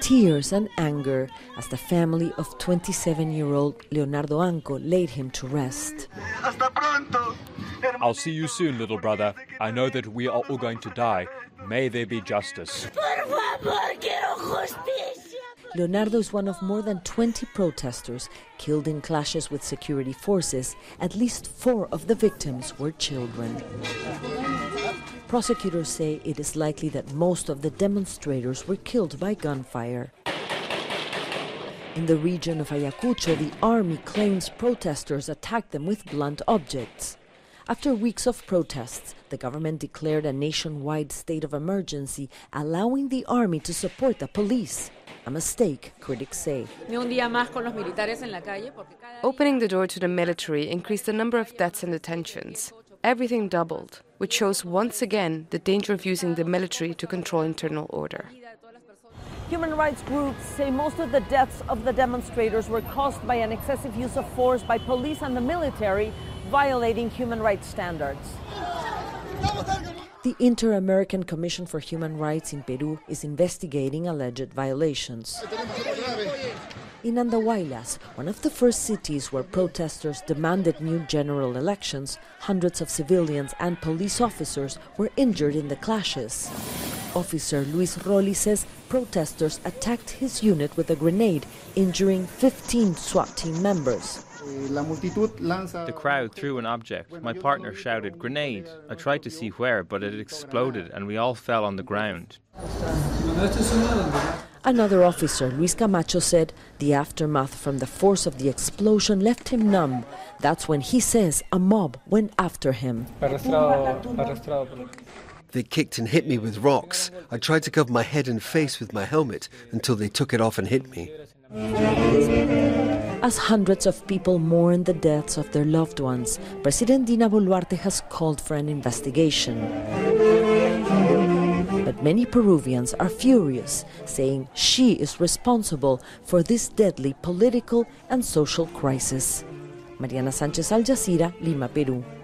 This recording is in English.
tears and anger as the family of 27-year-old Leonardo Anco laid him to rest. I'll see you soon, little brother. I know that we are all going to die. May there be justice. Leonardo is one of more than 20 protesters killed in clashes with security forces. At least 4 of the victims were children. Prosecutors say it is likely that most of the demonstrators were killed by gunfire. In the region of Ayacucho, the army claims protesters attacked them with blunt objects. After weeks of protests, the government declared a nationwide state of emergency, allowing the army to support the police. A mistake, critics say. Opening the door to the military increased the number of deaths and detentions. Everything doubled, which shows once again the danger of using the military to control internal order. Human rights groups say most of the deaths of the demonstrators were caused by an excessive use of force by police and the military, violating human rights standards. The Inter-American Commission for Human Rights in Peru is investigating alleged violations. In Andahuaylas, one of the first cities where protesters demanded new general elections, hundreds of civilians and police officers were injured in the clashes. Officer Luis Rolli says protesters attacked his unit with a grenade, injuring 15 SWAT team members. The crowd threw an object. My partner shouted, "Grenade!" I tried to see where, but it exploded and we all fell on the ground. Another officer, Luis Camacho, said the aftermath from the force of the explosion left him numb. That's when he says a mob went after him. They kicked and hit me with rocks. I tried to cover my head and face with my helmet until they took it off and hit me. As hundreds of people mourn the deaths of their loved ones, President Dina Boluarte has called for an investigation. But many Peruvians are furious, saying she is responsible for this deadly political and social crisis. Mariana Sánchez, Al Jazeera, Lima, Peru.